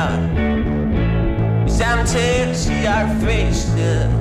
out. It's empty to see our faces.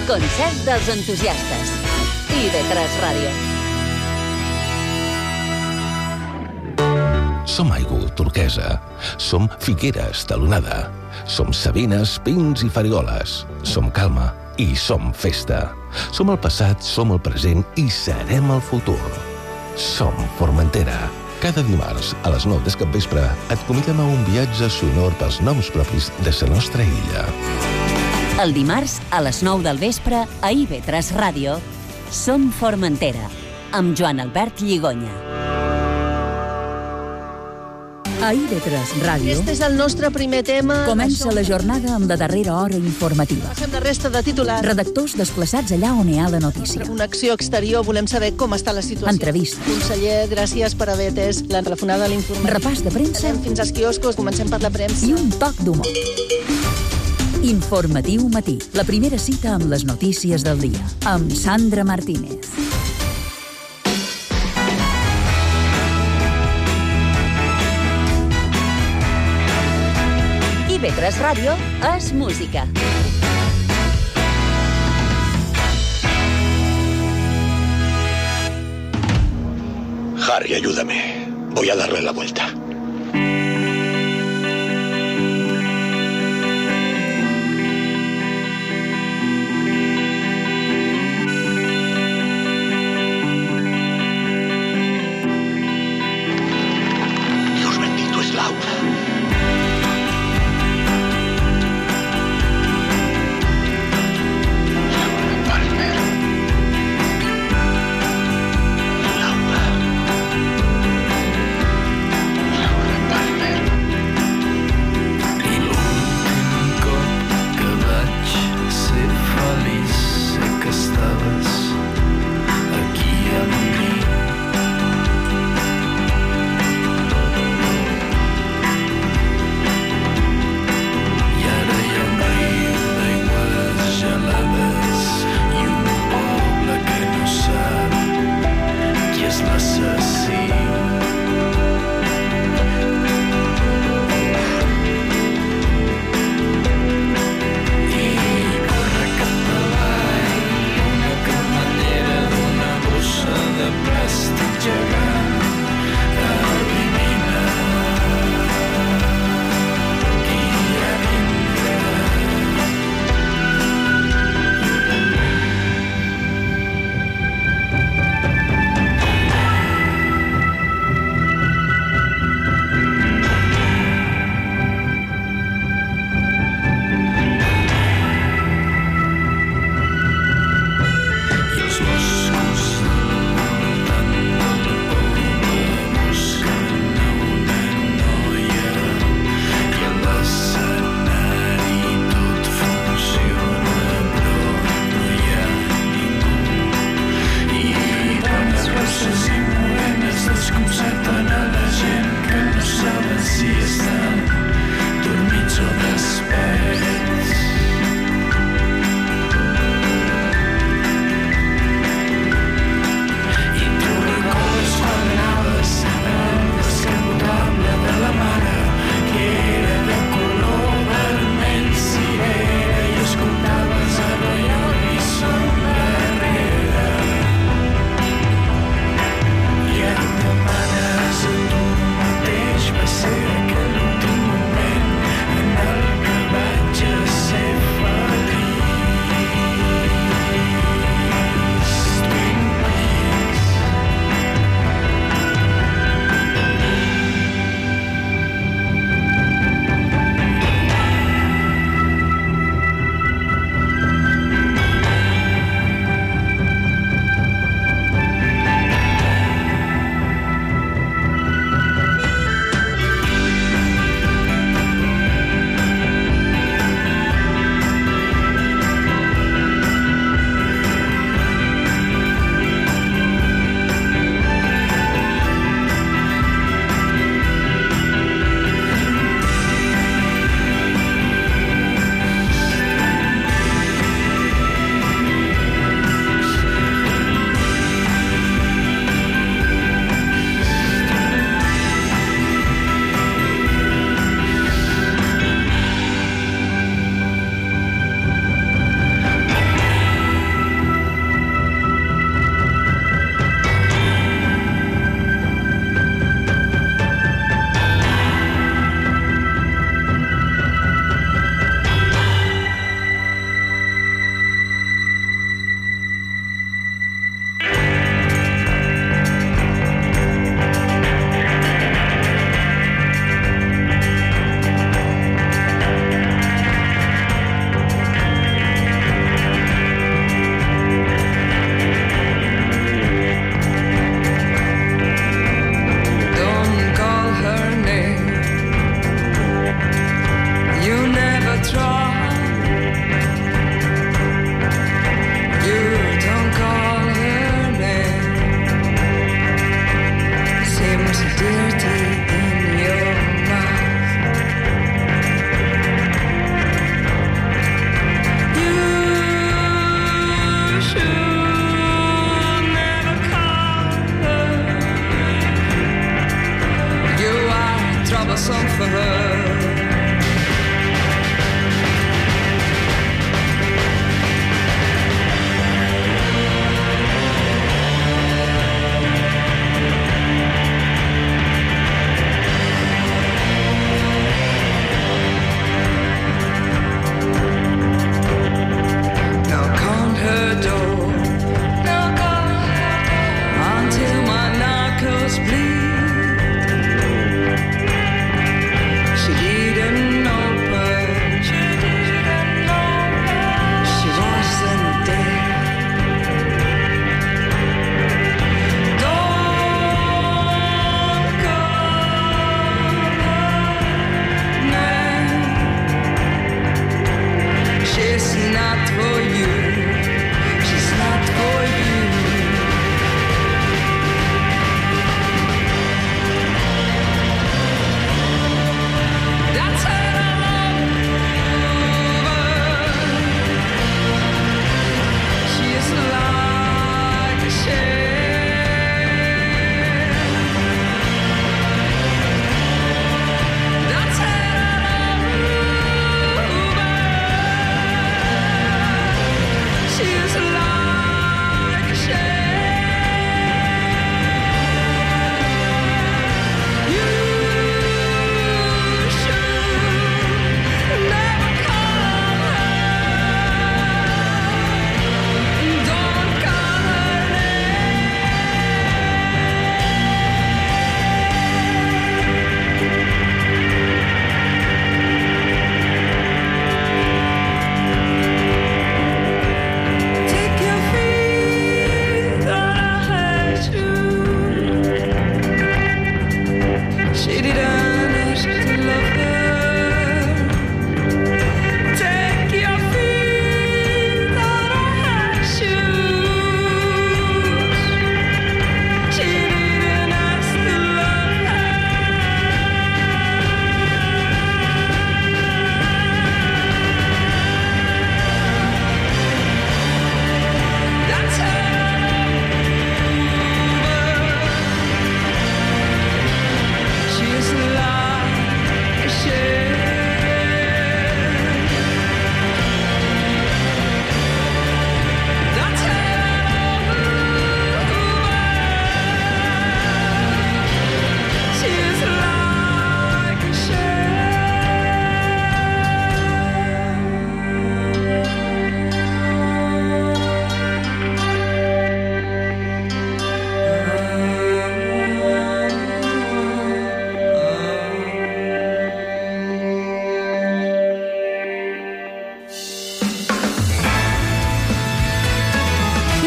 concert dels entusiastes. IB3 Ràdio. Som aigua turquesa, som figuera estalonada, som sabines, pins i farigoles, som calma i som festa. Som el passat, som el present i serem el futur. Som Formentera. Cada dimarts a les 9 del capvespre et convidem a un viatge sonor pels noms propis de la nostra illa. El dimarts a les 9 del vespre a IB3 Ràdio Som Formentera amb Joan Albert Lligonya. A IB3 Ràdio... Aquest és el nostre primer tema. Comença la jornada amb la darrera hora informativa. Passem la resta de titulars. Redactors desplaçats allà on hi ha la notícia. Connexió exterior, volem saber com està la situació. Entrevista. Conseller, gràcies per haver atès la telefonada a l'informatiu. Repàs de premsa. Anem fins als quioscos, comencem per la premsa. I un toc d'humor. Informatiu matí. La primera cita amb les notícies del dia. Amb Sandra Martínez. IB3 Ràdio és música. Harry, ayúdame. Voy a darle la vuelta. Dios bendito, es Laura. Palmer.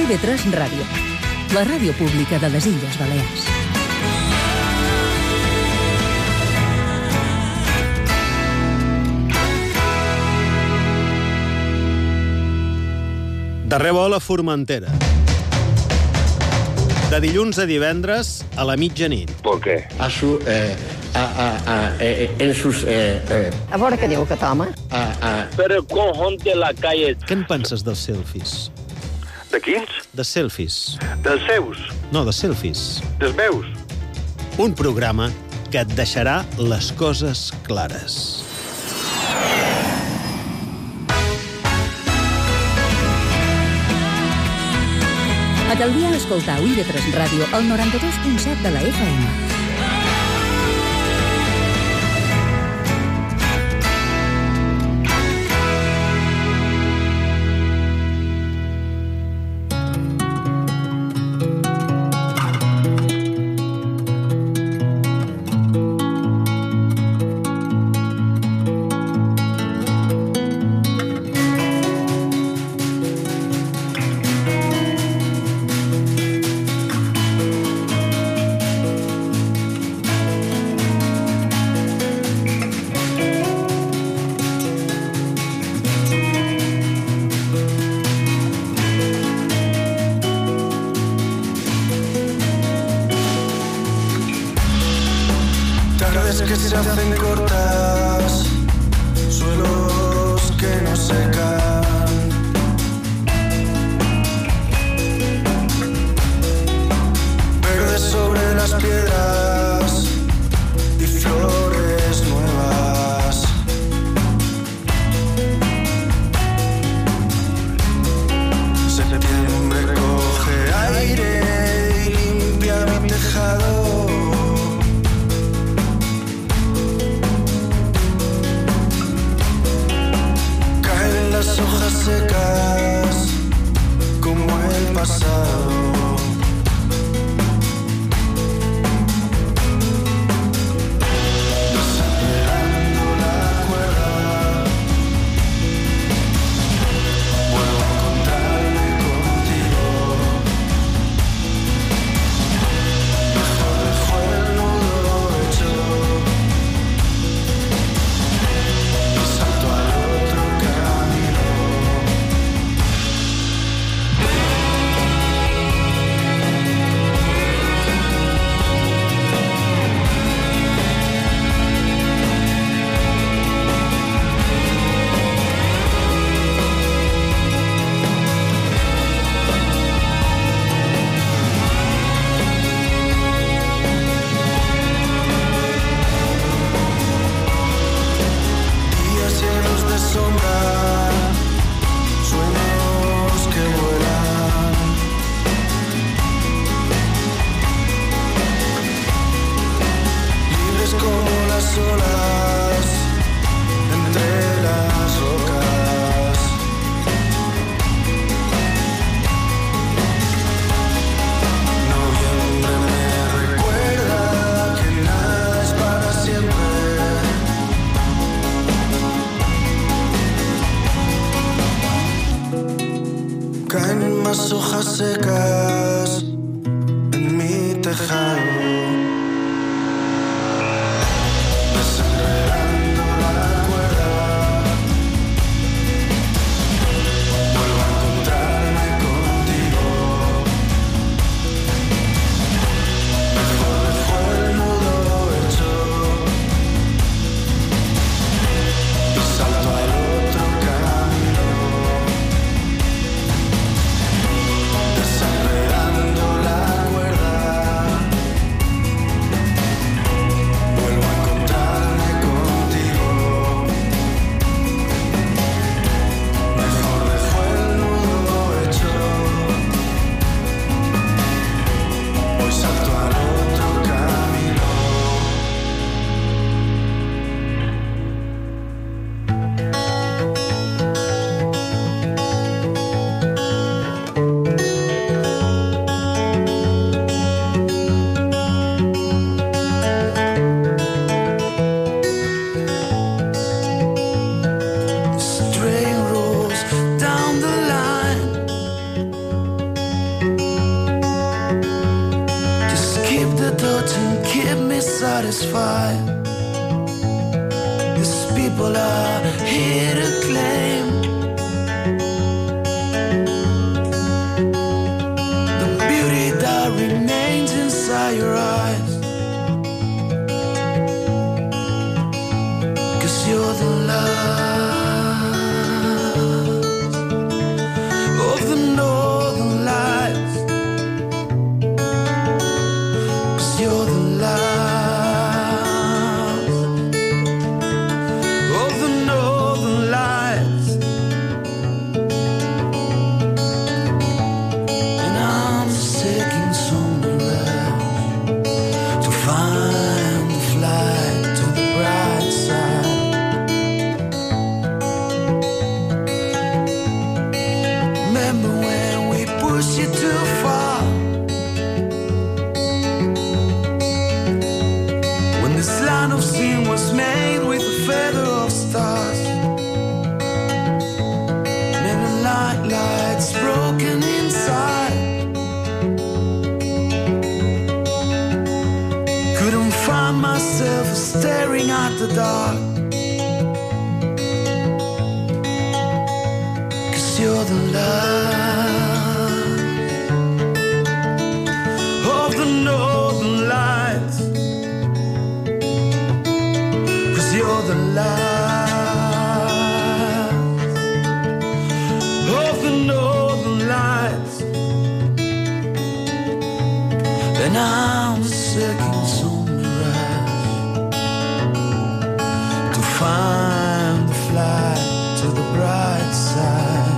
IB3 Ràdio, la ràdio pública de les Illes Balears. De rebol a Formentera. De dilluns a divendres a la mitjanit. ¿Por qué? A veure què diu aquest home. Pero cojón de la calle. Què en penses dels selfies? De quins? De selfies. Dels seus. No, de selfies. Dels meus. Un programa que et deixarà les coses clares. A Calvià escoltau IB3 Ràdio al 92.7 de la FM. Que se hacen cortas, suelos que no secan, verdes sobre las piedras y flores nuevas. Septiembre coge aire y limpia mi tejado. Las hojas secas como el pasado. Desacelerando la cuerda, vuelvo a encontrarme contigo. Mejor dejo el nudo hecho y salto al otro camino. Días llenos de sombra, sueños que vuelan, libres como las olas entre las rocas. Noviembre me recuerda que nada es para siempre. Caen más hojas secas en mi tejado. Desenredando la cuerda, vuelvo a encontrarme contigo. Mejor dejo el nudo hecho y salto al otro camino. Desenredando la cuerda, satisfied. These people are here to claim the beauty that remains inside your eyes. 'Cause you're the love of the northern lights. 'Cause you're the love of the northern lights. And I'm seeking somewhere to find the flight to the bright side. Remember when we pushed you too far? When this line of sin was made with a feather of stars, and the light's broken inside. Couldn't find myself staring at the dark. 'Cause you're the love of the northern lights. 'Cause you're the love of the northern lights. And I'm seeking somewhere to find the flight to the bright side.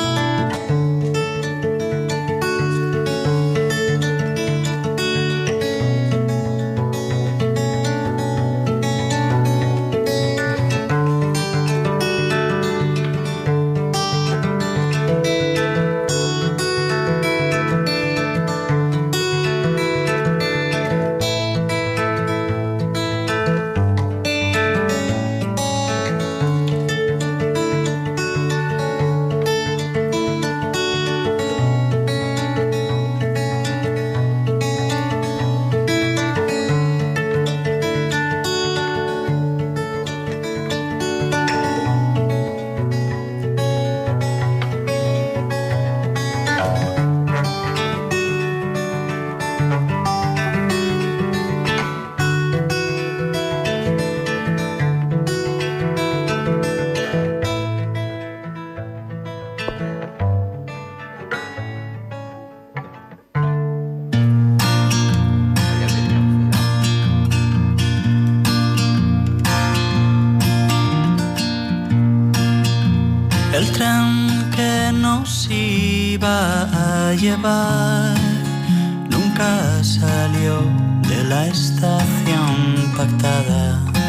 El tren que nos iba a llevar nunca salió de la estación pactada.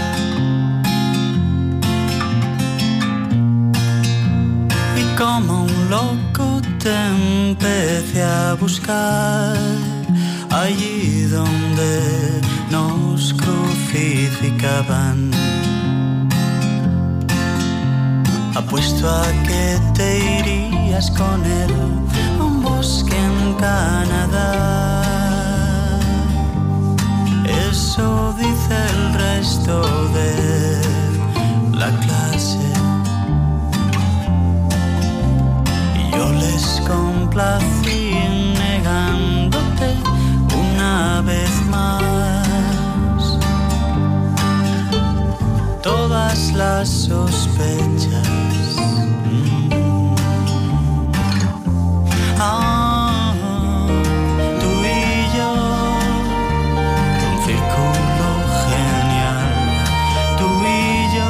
Y como un loco te empecé a buscar allí donde nos crucificaban. Apuesto a que te irías con él a un bosque en Canadá. Eso dice el resto de la clase. Y yo les complací negándote una vez más todas las sospechas. Tú y yo, un círculo genial. Tú y yo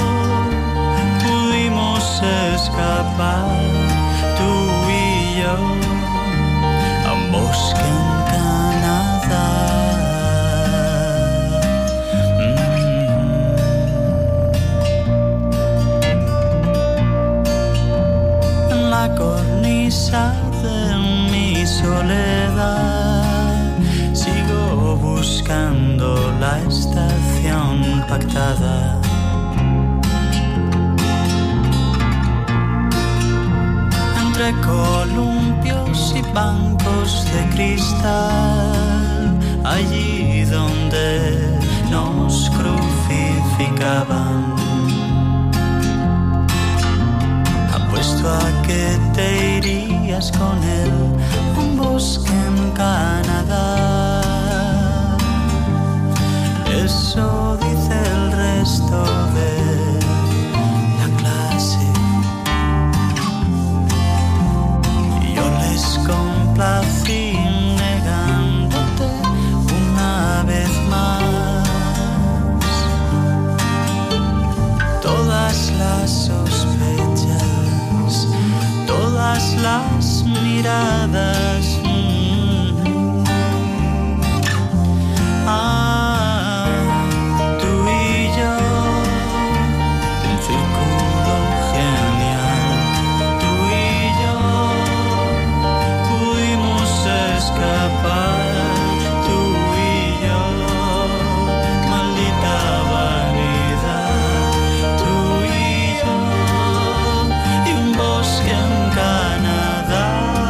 pudimos escapar. Tú y yo a un bosque en Canadá. En la cornisa de mi soledad sigo buscando la estación pactada. Entre columpios y bancos de cristal, allí donde nos crucificaban. Apuesto a que te irías con él a un bosque en Canadá. Eso dice el resto de la clase. Y yo les complací negándote una vez más todas las sospechas, todas las miradas. Tú y yo, un círculo genial. Tú y yo pudimos escapar. Tú y yo, maldita vanidad. Tú y yo, y un bosque en Canadá.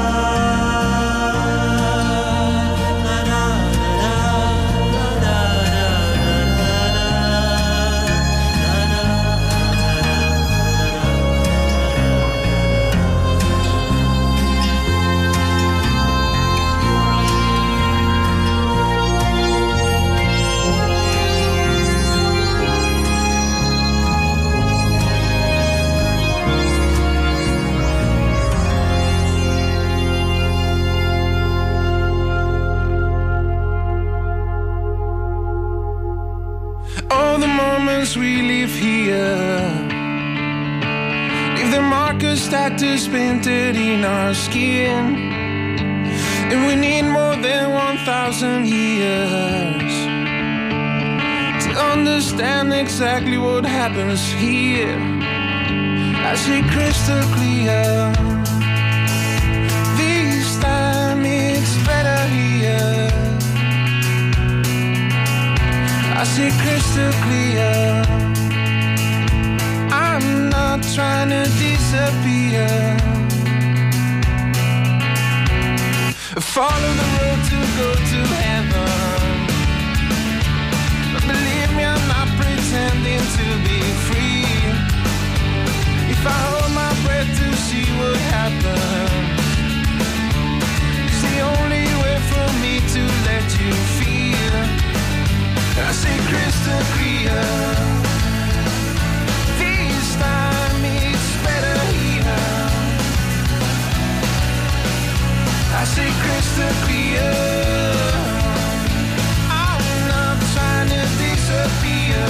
All the moments we live here, leave the markers tattoos painted in our skin. And we need more than 1,000 years to understand exactly what happens here. I see crystal clear, this time it's better here. I see crystal clear, I'm not trying to disappear. Follow the road to go to heaven, but believe me, I'm not pretending to be free. If I hold my breath to see what happens, it's the only way for me to let you feel. I see crystal clear, this time it's better here. I see crystal clear, I'm not trying to disappear.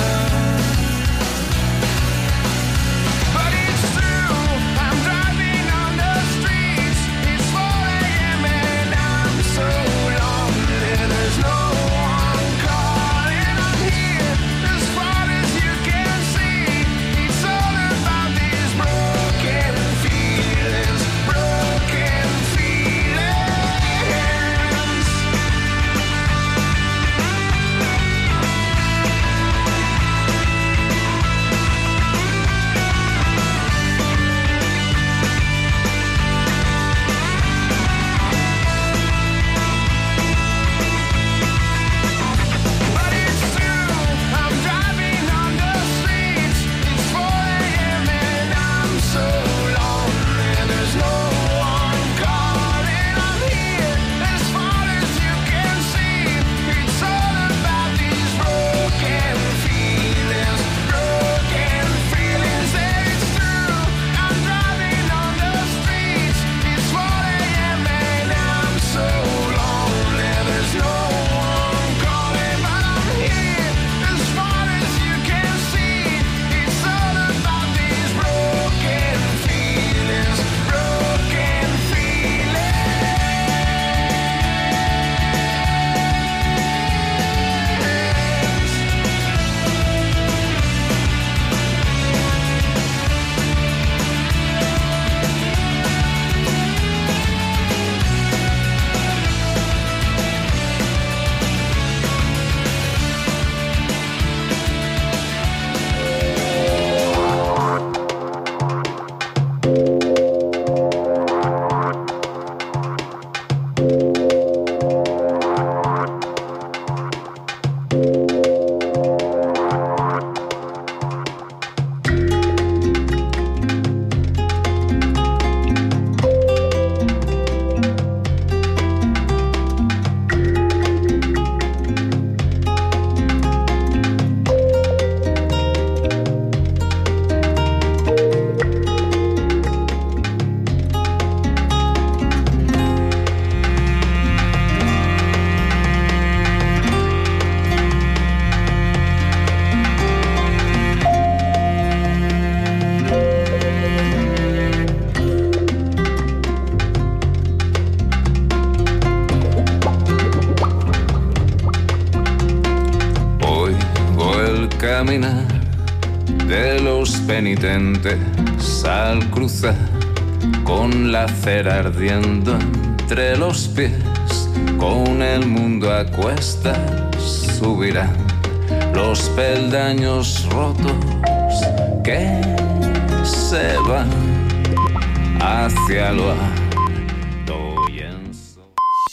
But it's true, I'm driving on the streets, it's 4 a.m. and I'm so lonely, there's no one calling. I'm here as far as you can see. It's all about these broken feelings, broken feelings. penitentes al cruzar con la cera ardiendo entre los pies, con el mundo a cuestas subirán los peldaños rotos que se van hacia lo alto.